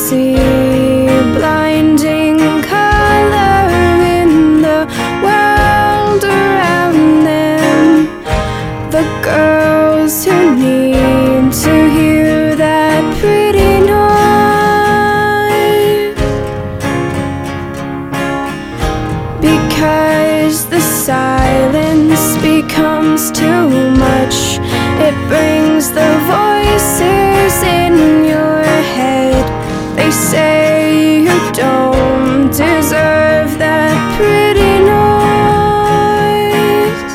see blinding color in the world around them. The girls who need to hear that pretty noise, because the silence becomes too much. It brings the voices in your head. They say you don't deserve that pretty noise.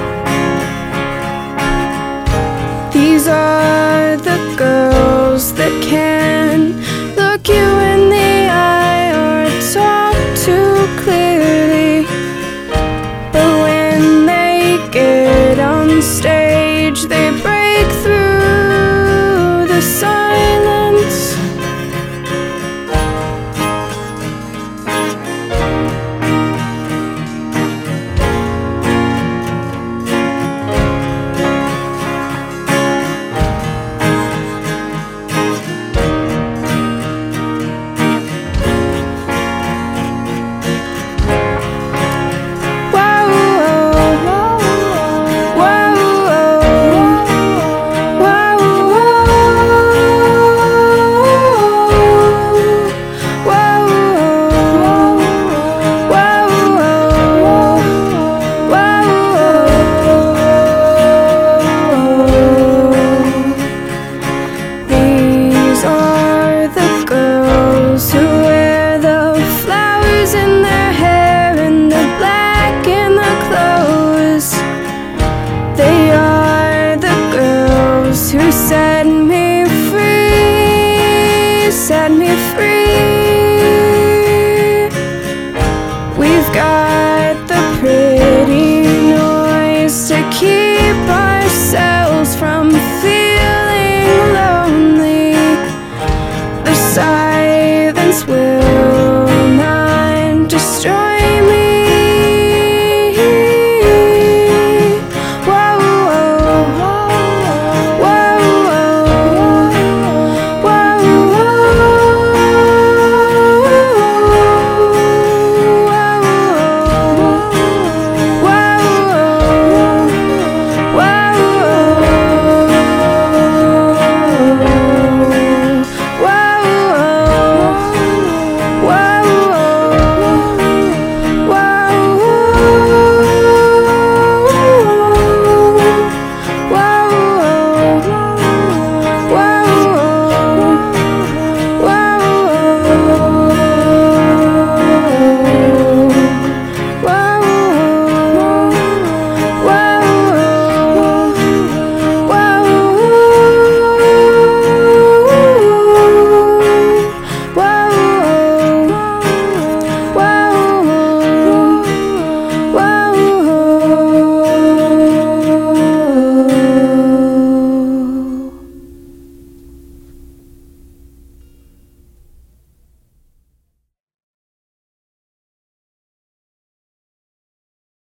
These are the girls that can look you in the eye or talk too clearly, but when they get on stage, they